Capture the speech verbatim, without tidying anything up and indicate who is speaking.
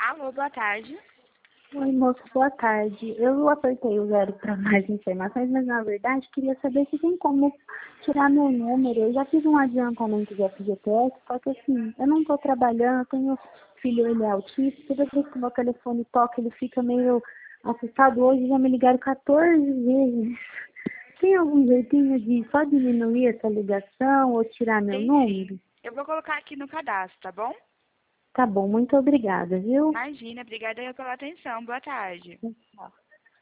Speaker 1: Alô, boa tarde.
Speaker 2: Oi, moço, boa tarde. Eu apertei o zero para mais informações, mas na verdade queria saber se tem como tirar meu número. Eu já fiz um adiantamento de F G T S, só que assim, eu não estou trabalhando, eu tenho filho, ele é autista, toda vez que o meu telefone toca, ele fica meio assustado. Hoje já me ligaram quatorze vezes. Tem algum jeitinho de só diminuir essa ligação ou tirar meu
Speaker 1: Sim,
Speaker 2: número?
Speaker 1: sim. Eu vou colocar aqui no cadastro, tá bom?
Speaker 2: Tá bom, muito obrigada, viu?
Speaker 1: Imagina, obrigada pela atenção. Boa tarde.
Speaker 2: Tchau.